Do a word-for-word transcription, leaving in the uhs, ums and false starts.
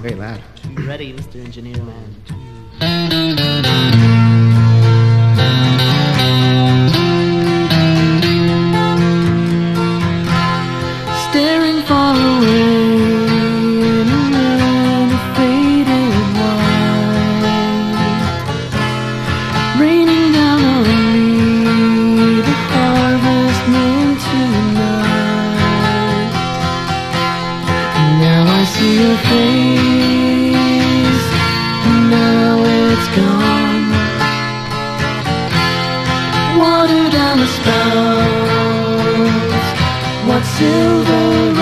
very loud. You ready, Mister Engineer Man? Staring far away in a land of faded white, raining down on me the harvest moon tonight. Now I see your face, now it's gone. Water down the spouts, what silver